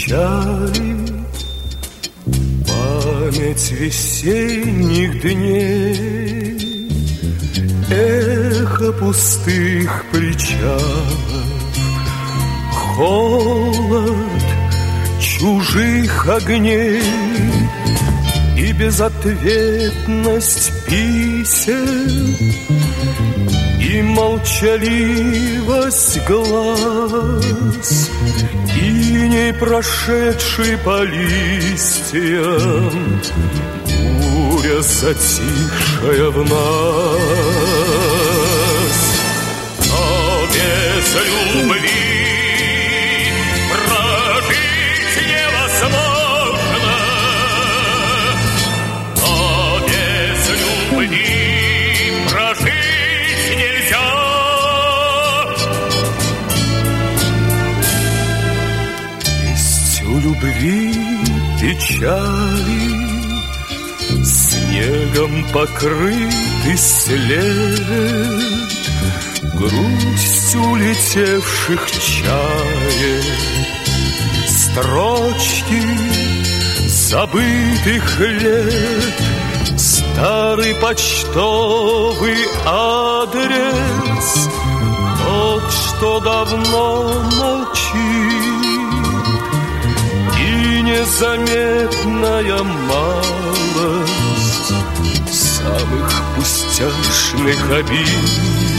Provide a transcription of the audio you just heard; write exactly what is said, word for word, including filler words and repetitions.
печали, память весенних дней, эхо пустых причалов, холод чужих огней и безответность писем, и молчаливость глаз, и не прошедший по листьям буря, затихшая в нас. Но без любви прожить невозможно, но без любви прожить нельзя. Есть у любви печали, снегом покрытый след, грусть улетевших чаек, строчки забытых лет, старый почтовый адрес, тот, что давно молчит, и незаметная малость самых пустяшных обид.